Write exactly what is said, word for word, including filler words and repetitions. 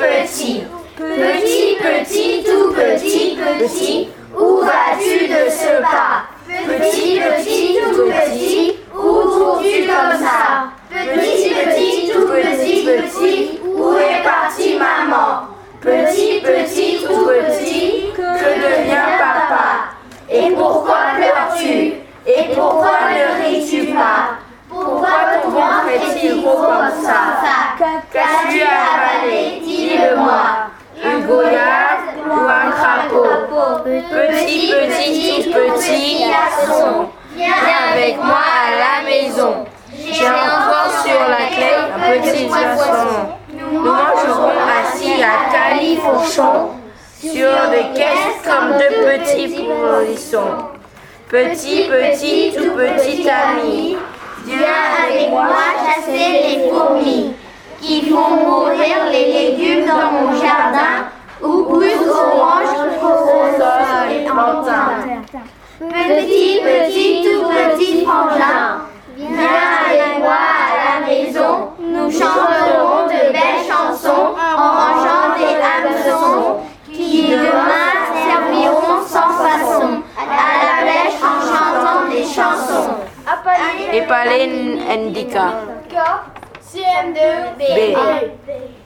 petit, petit, petit, tout petit, petit, où vas-tu de ce pas? Petit, petit, tout petit, où cours-tu comme ça? Petit, petit, tout petit, petit, où est partie maman? Petit, petit, tout petit, que devient papa? Et pourquoi pleures-tu? Et pourquoi ne ris-tu pas? Pourquoi ton ventre est-il gros comme ça? Qu'as-tu avalé? Dis-le-moi. Une goyave ou un crapaud? Petit, petit, tout petit garçon, viens avec moi à la maison. J'ai encore sur la clé un petit poisson. Nous mangerons assis à califourchon sur des caisses comme de petits pourrissons. Petit, petit, tout petit ami, viens avec moi chasser les fourmis qui font mourir les légumes dans mon jardin ou poussent oranges au sol et plantains. Petit, petit, tout petit frangin, viens avec moi à la maison, nous chanterons de belles chansons en rangeant des hameçons qui demain serviront sans façon à la pêche en chantant des chansons. Epale Ndika. C M deux B.